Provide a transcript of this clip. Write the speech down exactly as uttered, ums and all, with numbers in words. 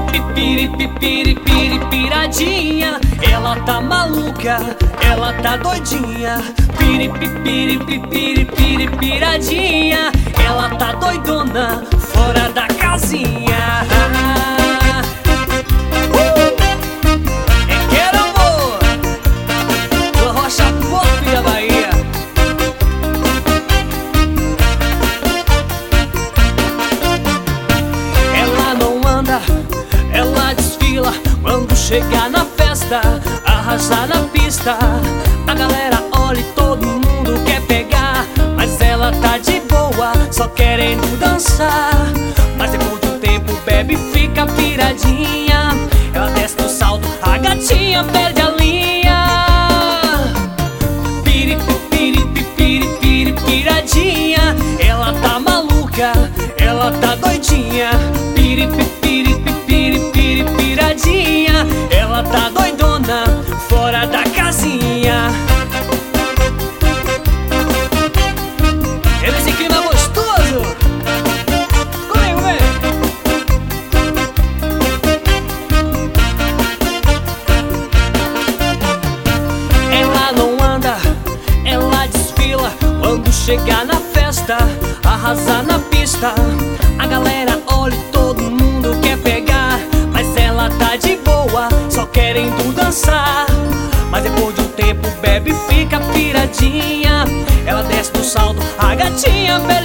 Piradinha, ela tá maluca, ela tá doidinha. Piradinha, ela tá doidona, fora da casinha. uh! É que era amor do Rocha Pop da Bahia. Ela não anda, ela desfila. Quando chegar na festa, arrasar na pista. A galera olha e todo mundo quer pegar, mas ela tá de boa, só querendo dançar. Mas depois de um tempo bebe e fica piradinha. Ela desce no salto, a gatinha perde a linha. Piradinha, ela tá maluca, ela tá doidinha. Piradinha, ela tá doidona, fora da casinha. Esse clima gostoso, comigo, vem. Ela não anda, ela desfila. Quando chegar na festa, arrasar na pista. A galera olha e todo mundo quer pegar, mas ela tá de boa, só querendo dançar. Mas depois de um tempo bebe e fica piradinha. Ela desce no salto, a gatinha perde